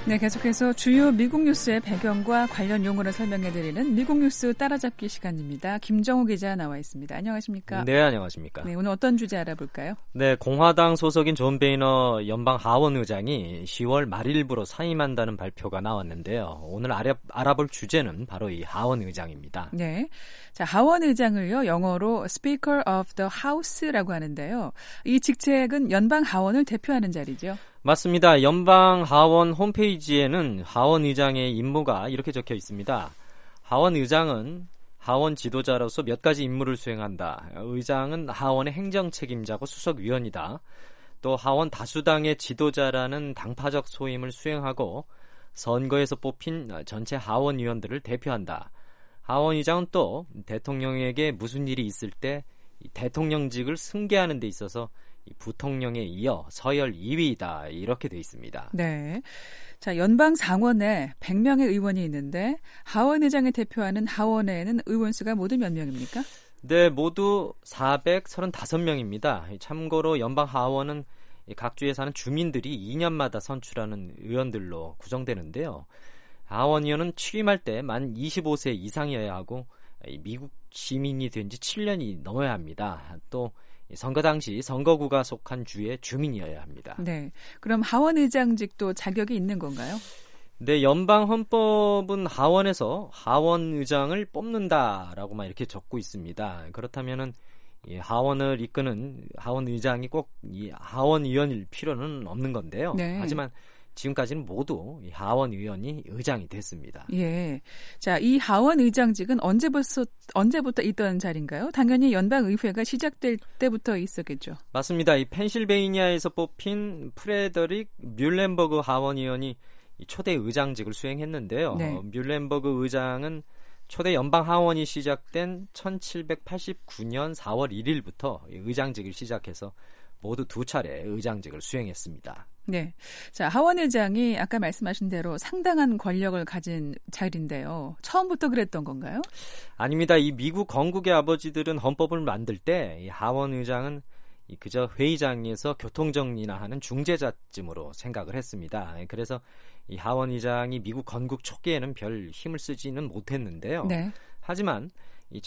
네, 계속해서 주요 미국 뉴스의 배경과 관련 용어를 설명해드리는 미국 뉴스 따라잡기 시간입니다. 김정우 기자 나와 있습니다. 안녕하십니까? 네, 안녕하십니까? 네, 오늘 어떤 주제 알아볼까요? 네, 공화당 소속인 존 베이너 연방 하원 의장이 10월 말일부로 사임한다는 발표가 나왔는데요. 오늘 알아볼 주제는 바로 이 하원 의장입니다. 네, 자, 하원 의장을요 영어로 Speaker of the House라고 하는데요. 이 직책은 연방 하원을 대표하는 자리죠. 맞습니다. 연방 하원 홈페이지에는 하원 의장의 임무가 이렇게 적혀 있습니다. 하원 의장은 하원 지도자로서 몇 가지 임무를 수행한다. 의장은 하원의 행정 책임자고 수석위원이다. 또 하원 다수당의 지도자라는 당파적 소임을 수행하고 선거에서 뽑힌 전체 하원 의원들을 대표한다. 하원 의장은 또 대통령에게 무슨 일이 있을 때 대통령직을 승계하는 데 있어서 부통령에 이어 서열 2위이다. 이렇게 돼 있습니다. 네. 자, 연방 상원에 100명의 의원이 있는데 하원 의장을 대표하는 하원에는 의원 수가 모두 몇 명입니까? 네, 모두 435명입니다. 참고로 연방 하원은 각 주에 사는 주민들이 2년마다 선출하는 의원들로 구성되는데요. 하원 의원은 취임할 때 만 25세 이상이어야 하고 미국 시민이 된 지 7년이 넘어야 합니다. 또 선거 당시 선거구가 속한 주의 주민이어야 합니다. 네, 그럼 하원 의장직도 자격이 있는 건가요? 네, 연방 헌법은 하원에서 하원 의장을 뽑는다라고만 이렇게 적고 있습니다. 그렇다면은 하원을 이끄는 하원 의장이 꼭 이 하원 의원일 필요는 없는 건데요. 네. 하지만 지금까지는 모두 하원 의원이 의장이 됐습니다. 예. 자, 이 하원 의장직은 언제부터 있던 자리인가요? 당연히 연방의회가 시작될 때부터 있었겠죠. 맞습니다. 이 펜실베이니아에서 뽑힌 프레더릭 뮬렌버그 하원 의원이 초대 의장직을 수행했는데요. 네. 뮬렌버그 의장은 초대 연방 하원이 시작된 1789년 4월 1일부터 의장직을 시작해서 모두 2차례 의장직을 수행했습니다. 네. 자, 하원 의장이 아까 말씀하신 대로 상당한 권력을 가진 자리인데요. 처음부터 그랬던 건가요? 아닙니다. 이 미국 건국의 아버지들은 헌법을 만들 때 이 하원 의장은 그저 회의장에서 교통정리나 하는 중재자쯤으로 생각을 했습니다. 그래서 이 하원 의장이 미국 건국 초기에는 별 힘을 쓰지는 못했는데요. 네. 하지만 이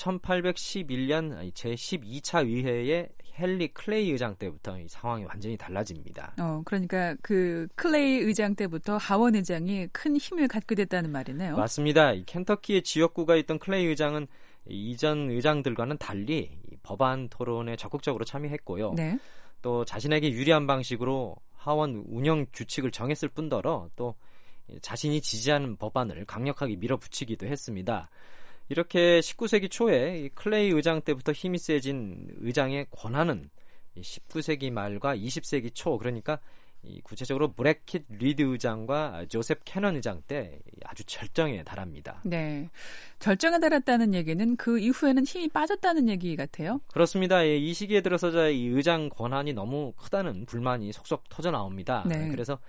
1811년 제12차 의회의 헨리 클레이 의장 때부터 이 상황이 완전히 달라집니다. 그러니까 그 클레이 의장 때부터 하원 의장이 큰 힘을 갖게 됐다는 말이네요. 맞습니다. 이 켄터키의 지역구가 있던 클레이 의장은 이전 의장들과는 달리 이 법안 토론에 적극적으로 참여했고요. 네. 또 자신에게 유리한 방식으로 하원 운영 규칙을 정했을 뿐더러 또 자신이 지지하는 법안을 강력하게 밀어붙이기도 했습니다. 이렇게 19세기 초에 이 클레이 의장 때부터 힘이 세진 의장의 권한은 19세기 말과 20세기 초, 그러니까 구체적으로 브래킷 리드 의장과 조셉 캐넌 의장 때 아주 절정에 달합니다. 네, 절정에 달했다는 얘기는 그 이후에는 힘이 빠졌다는 얘기 같아요. 그렇습니다. 이 시기에 들어서자 이 의장 권한이 너무 크다는 불만이 속속 터져 나옵니다. 네. 그래서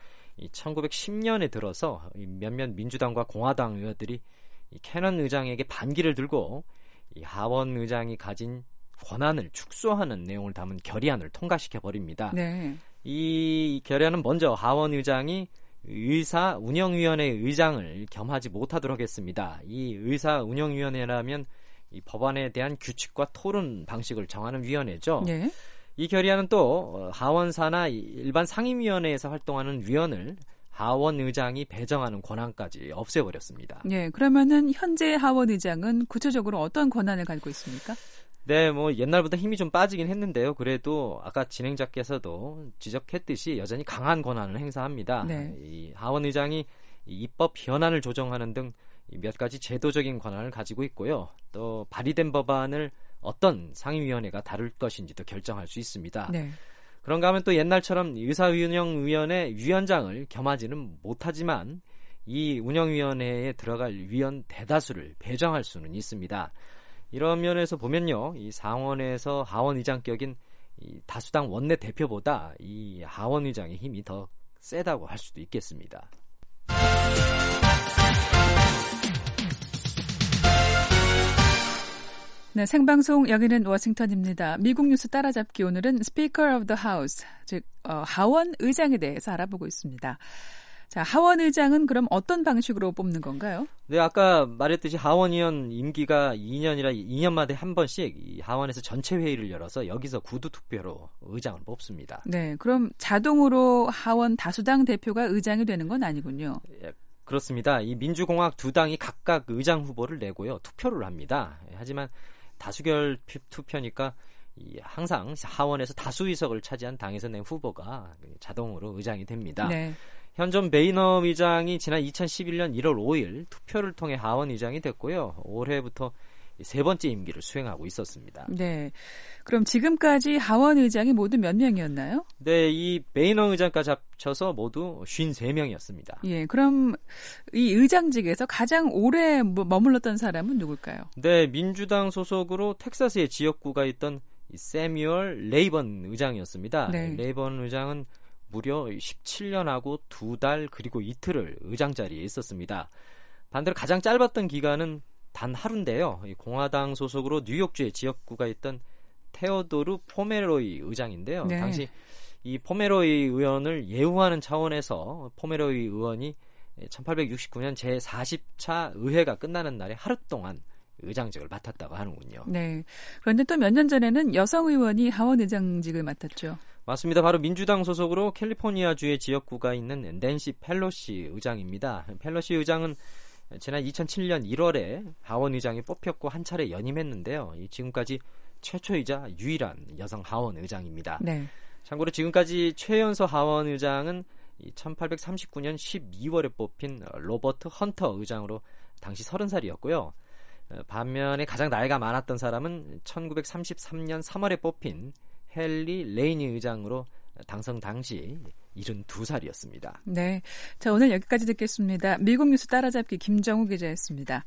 1910년에 들어서 몇몇 민주당과 공화당 의원들이 이 캐넌 의장에게 반기를 들고 이 하원 의장이 가진 권한을 축소하는 내용을 담은 결의안을 통과시켜 버립니다. 네. 이 결의안은 먼저 하원 의장이 의사 운영위원회 의장을 겸하지 못하도록 했습니다. 이 의사 운영위원회라면 이 법안에 대한 규칙과 토론 방식을 정하는 위원회죠. 네. 이 결의안은 또 하원사나 일반 상임위원회에서 활동하는 위원을 하원 의장이 배정하는 권한까지 없애버렸습니다. 네, 그러면은 현재 하원 의장은 구체적으로 어떤 권한을 가지고 있습니까? 네, 뭐 옛날보다 힘이 좀 빠지긴 했는데요. 그래도 아까 진행자께서도 지적했듯이 여전히 강한 권한을 행사합니다. 네. 이 하원 의장이 입법 현안을 조정하는 등 몇 가지 제도적인 권한을 가지고 있고요. 또 발의된 법안을 어떤 상임위원회가 다룰 것인지도 결정할 수 있습니다. 네. 그런가 하면 또 옛날처럼 의사운영위원회 위원장을 겸하지는 못하지만 이 운영위원회에 들어갈 위원 대다수를 배정할 수는 있습니다. 이런 면에서 보면요, 이 상원에서 하원 의장격인 이 다수당 원내 대표보다 이 하원 의장의 힘이 더 세다고 할 수도 있겠습니다. 네, 생방송 여기는 워싱턴입니다. 미국 뉴스 따라잡기 오늘은 Speaker of the House, 즉 하원 의장에 대해서 알아보고 있습니다. 자, 하원 의장은 그럼 어떤 방식으로 뽑는 건가요? 네, 아까 말했듯이 하원 의원 임기가 2년이라 2년마다 한 번씩 이 하원에서 전체 회의를 열어서 여기서 구두 투표로 의장을 뽑습니다. 네, 그럼 자동으로 하원 다수당 대표가 의장이 되는 건 아니군요. 예, 그렇습니다. 이 민주공화 두 당이 각각 의장 후보를 내고요. 투표를 합니다. 하지만 다수결 투표니까 항상 하원에서 다수 의석을 차지한 당에서 낸 후보가 자동으로 의장이 됩니다. 네. 현 존 베이너 의장이 지난 2011년 1월 5일 투표를 통해 하원 의장이 됐고요. 올해부터 세 번째 임기를 수행하고 있었습니다. 네. 그럼 지금까지 하원 의장이 모두 몇 명이었나요? 네, 이 베이너 의장까지 합쳐서 모두 53명이었습니다. 예, 그럼 이 의장직에서 가장 오래 머물렀던 사람은 누굴까요? 네, 민주당 소속으로 텍사스의 지역구가 있던 세뮤얼 레이번 의장이었습니다. 네. 레이번 의장은 무려 17년하고 2달 그리고 이틀을 의장 자리에 있었습니다. 반대로 가장 짧았던 기간은 단 하루인데요. 공화당 소속으로 뉴욕주의 지역구가 있던 테오도르 포메로이 의장인데요. 네. 당시 이 포메로이 의원을 예우하는 차원에서 포메로이 의원이 1869년 제40차 의회가 끝나는 날에 하루 동안 의장직을 맡았다고 하는군요. 네. 그런데 또 몇 년 전에는 여성 의원이 하원 의장직을 맡았죠. 맞습니다. 바로 민주당 소속으로 캘리포니아주의 지역구가 있는 낸시 펠로시 의장입니다. 펠로시 의장은 지난 2007년 1월에 하원 의장이 뽑혔고 한 차례 연임했는데요. 지금까지 최초이자 유일한 여성 하원 의장입니다. 네. 참고로 지금까지 최연소 하원 의장은 1839년 12월에 뽑힌 로버트 헌터 의장으로 당시 30살이었고요. 반면에 가장 나이가 많았던 사람은 1933년 3월에 뽑힌 헨리 레이니 의장으로 당선 당시 72살이었습니다. 네. 자, 오늘 여기까지 듣겠습니다. 미국 뉴스 따라잡기 김정우 기자였습니다.